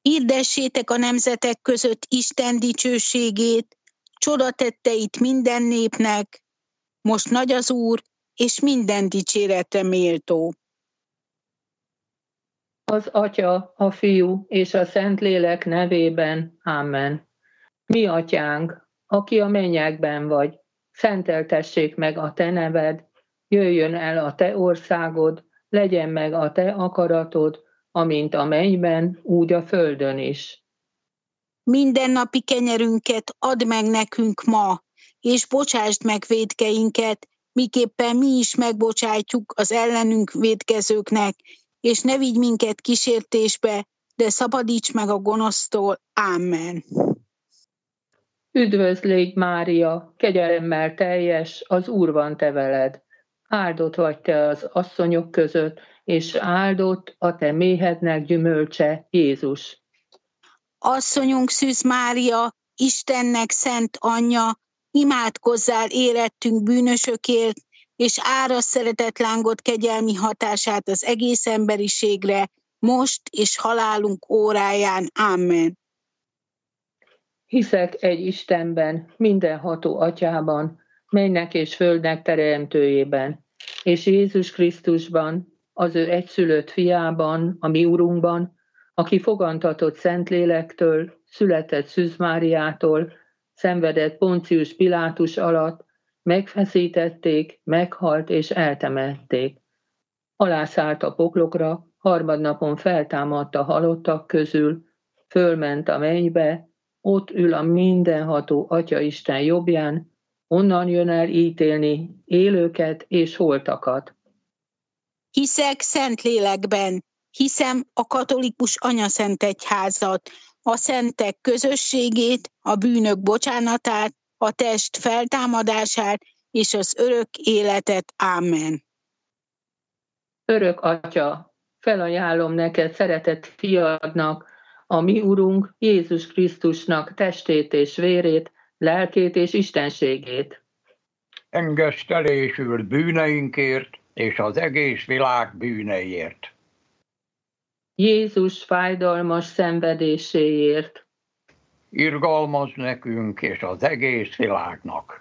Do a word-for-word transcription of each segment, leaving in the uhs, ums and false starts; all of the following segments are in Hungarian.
Hirdessétek a nemzetek között Isten dicsőségét, csodatetteit minden népnek, most nagy az Úr, és minden dicséretre méltó. Az Atya, a Fiú és a Szentlélek nevében. Amen. Mi Atyánk, aki a mennyekben vagy, szenteltessék meg a te neved, jöjjön el a te országod, legyen meg a te akaratod, amint a mennyben, úgy a földön is. Mindennapi kenyerünket add meg nekünk ma, és bocsásd meg vétkeinket, miképpen mi is megbocsátjuk az ellenünk vétkezőknek, és ne vigy minket kísértésbe, de szabadíts meg a gonosztól. Amen. Üdvözlégy Mária, kegyelemmel teljes, az Úr van te veled. Áldott vagy te az asszonyok között, és áldott a te méhednek gyümölcse, Jézus. Asszonyunk Szűz Mária, Istennek szent anyja, imádkozzál érettünk bűnösökért, és árasz szeretetlángot kegyelmi hatását az egész emberiségre, most és halálunk óráján. Amen. Hiszek egy Istenben, mindenható Atyában, mennek és földnek teremtőjében, és Jézus Krisztusban, az ő egyszülött fiában, a mi Urunkban, aki fogantatott Szentlélektől, született Szűz Máriától, szenvedett Poncius Pilátus alatt, megfeszítették, meghalt és eltemették. Alászállt a poklokra, harmadnapon feltámadt a halottak közül, fölment a mennybe, ott ül a mindenható Atya Isten jobbján, onnan jön el ítélni élőket és holtakat. Hiszek Szentlélekben, hiszem a katolikus anyaszentegyházat, a szentek közösségét, a bűnök bocsánatát, a test feltámadását és az örök életet. Amen. Örök Atya, felajánlom neked szeretett fiadnak, a mi Urunk Jézus Krisztusnak testét és vérét, lelkét és istenségét. Engesztelésül bűneinkért és az egész világ bűneiért. Jézus fájdalmas szenvedéséért. Irgalmaz nekünk és az egész világnak.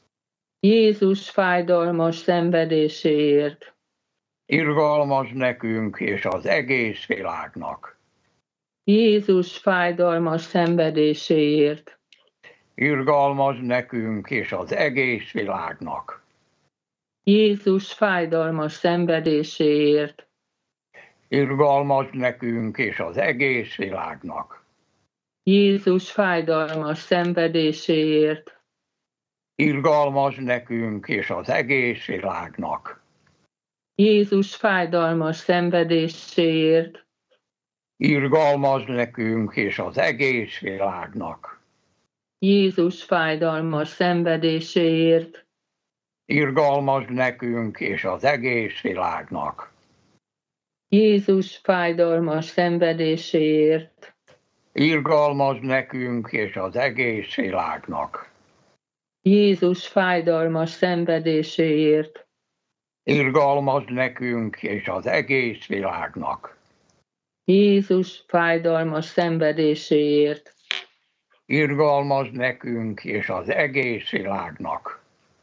Jézus fájdalmas szenvedéséért. Irgalmaz nekünk és az egész világnak. Jézus fájdalmas szenvedéséért. Irgalmaz nekünk és az egész világnak. Jézus fájdalmas szenvedéséért. Irgalmaz nekünk és az egész világnak. Jézus fájdalmas szenvedéséért. Irgalmaz nekünk és az egész világnak. Jézus fájdalmas szenvedéséért. Irgalmaz nekünk és az egész világnak. Jézus fájdalmas szenvedéséért. Irgalmaz nekünk és az egész világnak. Jézus fájdalmas szenvedéséért. Irgalmaz nekünk és az egész világnak. Jézus fájdalmas szenvedéséért. Irgalmaz nekünk és az egész világnak. Jézus fájdalmas szenvedéséért. Irgalmaz nekünk és az egész világnak.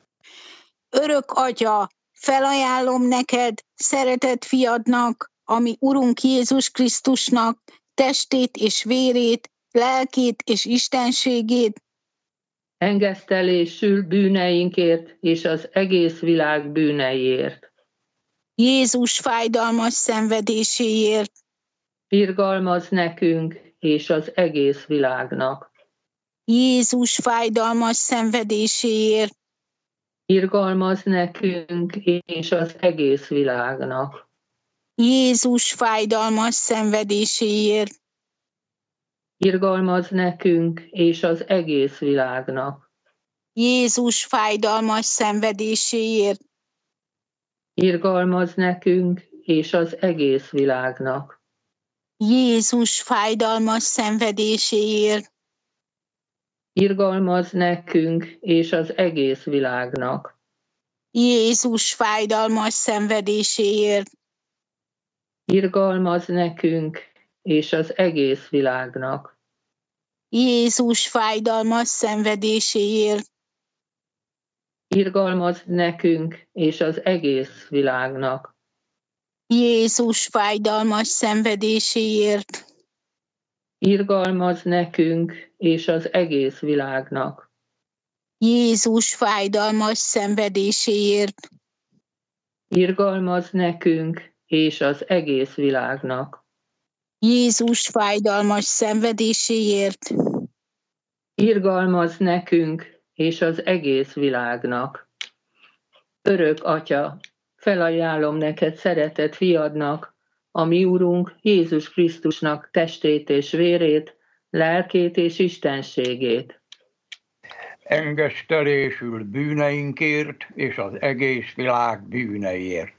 Örök Atya, felajánlom neked, szeretett fiadnak, ami Urunk Jézus Krisztusnak, testét és vérét, lelkét és istenségét, engesztelésül bűneinkért és az egész világ bűneiért. Jézus fájdalmas szenvedéséért, irgalmaz nekünk és az egész világnak. Jézus fájdalmas szenvedéséért, irgalmaz nekünk és az egész világnak. Jézus fájdalmas szenvedéséért, irgalmaz nekünk és az egész világnak. Jézus fájdalmas szenvedéséért, irgalmaz nekünk és az egész világnak. Jézus fájdalmas szenvedéséért, irgalmaz nekünk és az egész világnak. Jézus fájdalmas szenvedéséért, irgalmaz nekünk és az egész világnak. Jézus fájdalmas szenvedéséért, Irgalmazd nekünk és az egész világnak. Jézus fájdalmas szenvedéséért, Irgalmazd nekünk és az egész világnak. Jézus fájdalmas szenvedéséért, Irgalmazd nekünk és az egész világnak. Jézus fájdalmas szenvedéséért, Irgalmazd nekünk és az egész világnak. Örök Atya, felajánlom neked szeretett fiadnak, a mi Urunk Jézus Krisztusnak testét és vérét, lelkét és istenségét. Engesztelésül bűneinkért és az egész világ bűneiért.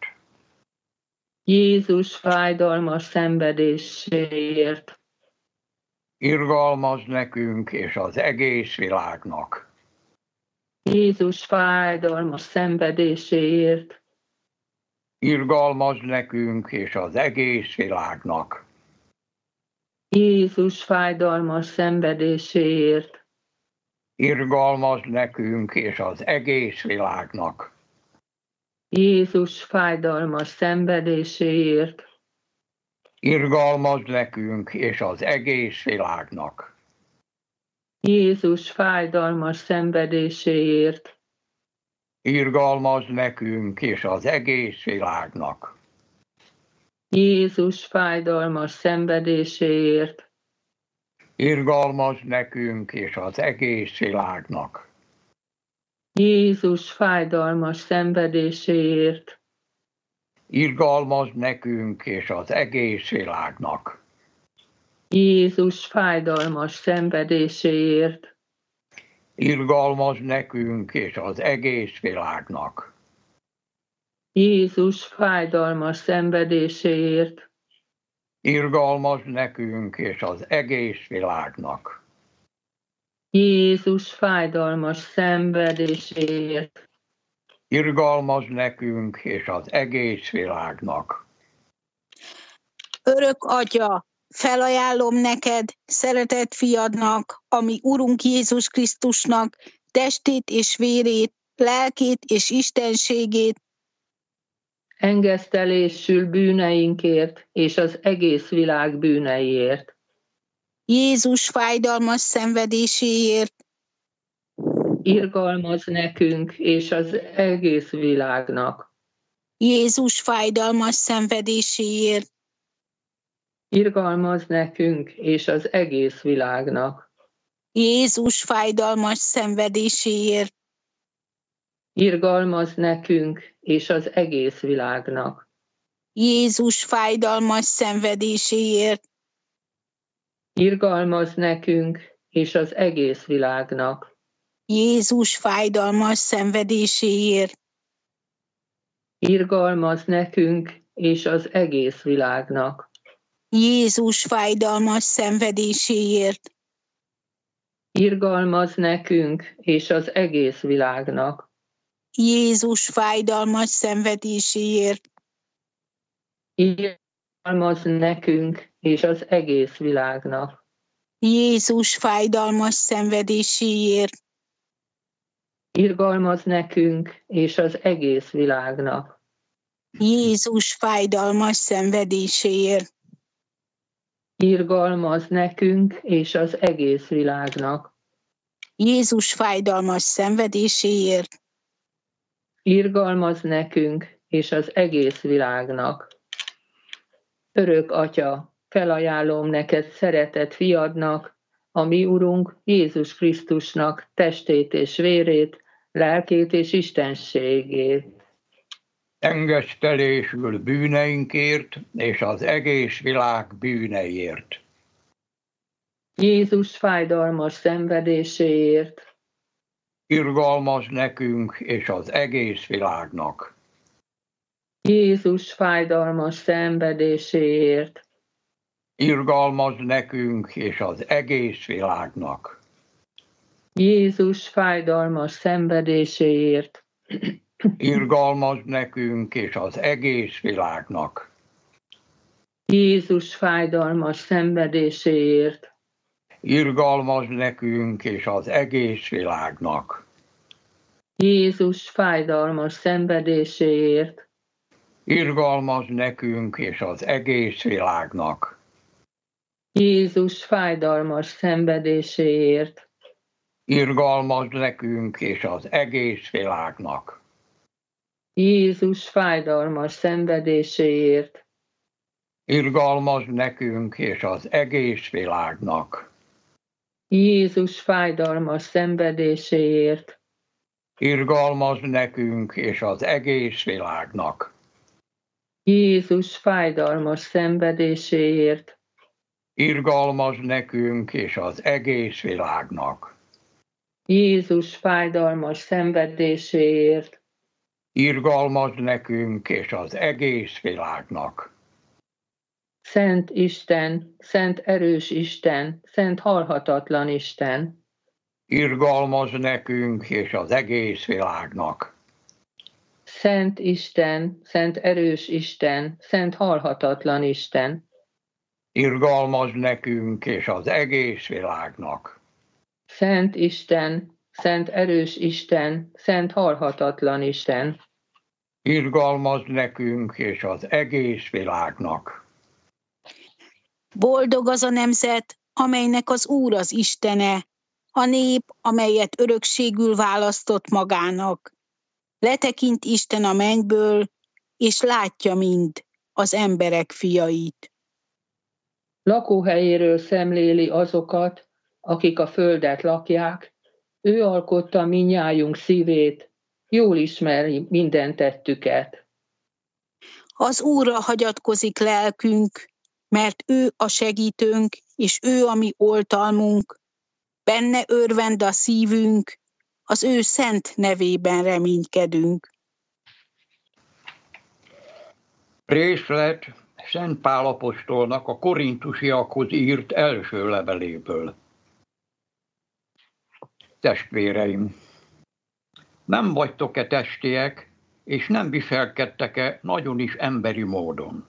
Jézus fájdalmas szenvedéséért. Irgalmazd nekünk és az egész világnak. Jézus fájdalmas szenvedéséért. Irgalmazd nekünk és az egész világnak. Jézus fájdalmas szenvedéséért. Irgalmazd nekünk és az egész világnak. Jézus fájdalmas szenvedéséért. Irgalmazd nekünk és az egész világnak. Jézus fájdalmas szenvedéséért. Irgalmazd nekünk és az egész világnak. Jézus fájdalmas szenvedéséért. Irgalmazd nekünk és az egész világnak. Jézus fájdalmas szenvedéséért. Irgalmazd nekünk és az egész világnak. Jézus fájdalmas szenvedéséért. Irgalmazd nekünk és az egész világnak. Jézus fájdalmas szenvedéséért. Irgalmazd nekünk és az egész világnak. Jézus fájdalmas szenvedéséért. Irgalmazd nekünk és az egész világnak. Örök Atya, felajánlom neked, szeretett fiadnak, ami Urunk Jézus Krisztusnak testét és vérét, lelkét és istenségét, Engesztelésül bűneinkért és az egész világ bűneiért. Jézus fájdalmas szenvedéséért, Irgalmazd nekünk és az egész világnak. Jézus fájdalmas szenvedéséért, Irgalmazd nekünk és az egész világnak. Jézus fájdalmas szenvedéséért, Irgalmazd nekünk és az egész világnak. Jézus fájdalmas szenvedéséért, Irgalmazd nekünk és az egész világnak. Jézus fájdalmas szenvedéséért, Irgalmazd nekünk és az egész világnak. Jézus fájdalmas szenvedéséért, Irgalmazd nekünk és az egész világnak. Jézus fájdalmas szenvedéséért, Irgalmazd nekünk és az egész világnak. Jézus fájdalmas szenvedéséért, Irgalmazd nekünk és az egész világnak. Jézus fájdalmas szenvedéséért, Irgalmazd nekünk és az egész világnak. Jézus fájdalmas szenvedéséért, Irgalmazd nekünk és az egész világnak. Örök Atya, felajánlom neked szeretett fiadnak, a mi Urunk Jézus Krisztusnak testét és vérét, lelkét és istenségét. Engesztelésül bűneinkért és az egész világ bűneiért. Jézus fájdalmas szenvedéséért. Irgalmazd nekünk és az egész világnak. Jézus fájdalmas szenvedéséért. Irgalmazd nekünk és az egész világnak. Jézus fájdalmas szenvedéséért. Irgalmazd nekünk és az egész világnak. Jézus fájdalmas szenvedéséért, irgalmaz nekünk és az egész világnak. Jézus fájdalmas szenvedéséért, Irgalmaz nekünk és az egész világnak. Jézus fájdalmas szenvedéséért, Irgalmaz nekünk és az egész világnak. Jézus fájdalmas szenvedéséért, Irgalmaz nekünk és az egész világnak. Jézus fájdalmas szenvedéséért, Irgalmaz nekünk és az egész világnak. Jézus fájdalmas szenvedéséért, Irgalmaz nekünk és az egész világnak. Jézus fájdalmas szenvedéséért, Irgalmaz nekünk és az egész világnak. Szent Isten, szent erős Isten, szent halhatatlan Isten, Irgalmaz nekünk és az egész világnak. Szent Isten, szent erős Isten, szent halhatatlan Isten, Irgalmaz nekünk és az egész világnak. Szent Isten, szent erős Isten, szent halhatatlan Isten, Irgalmaz nekünk és az egész világnak. Boldog az a nemzet, amelynek az Úr az Istene, a nép, amelyet örökségül választott magának. Letekint Isten a mennyből, és látja mind az emberek fiait. lakóhelyéről szemléli azokat, akik a földet lakják, ő alkotta mindnyájunk szívét, jól ismeri minden tettüket. Az Úrra hagyatkozik lelkünk, mert ő a segítőnk, és ő a mi oltalmunk. Benne örvend a szívünk, az ő szent nevében reménykedünk. Részlet Szent Pál apostolnak a korintusiakhoz írt első leveléből. Testvéreim, nem vagytok-e testiek, és nem viselkedtek-e nagyon is emberi módon?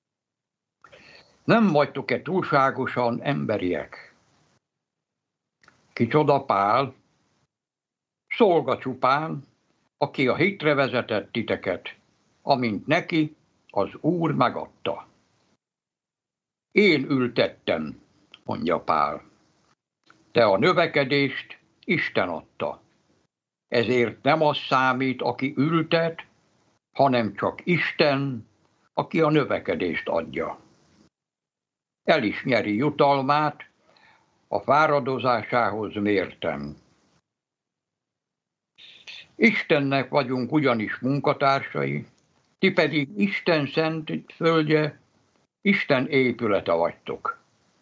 Nem vagytok-e túlságosan emberiek? Kicsoda Pál? Szolga csupán, aki a hitre vezetett titeket, amint neki az Úr megadta. Én ültettem, mondja Pál. De a növekedést Isten adta. Ezért nem az számít, aki ültet, hanem csak Isten, aki a növekedést adja. El is nyeri jutalmát, a fáradozásához mérten. Istennek vagyunk ugyanis munkatársai, ti pedig Isten szent földje, Isten épülete vagytok.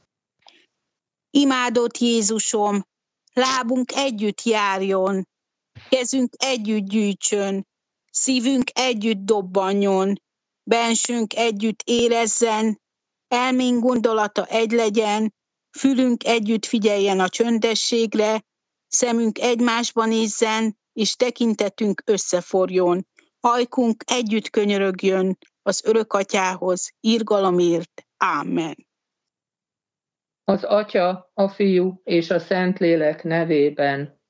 Imádott Jézusom, lábunk együtt járjon, kezünk együtt gyűjtsön, szívünk együtt dobbanjon, bensünk együtt érezzen, elménk gondolata egy legyen, fülünk együtt figyeljen a csöndességre, szemünk egymásba nézzen, és tekintetünk összeforjon, ajkunk együtt könyörögjön az Örökatyához, irgalomért. Ámen. Az Atya, a Fiú és a Szentlélek nevében.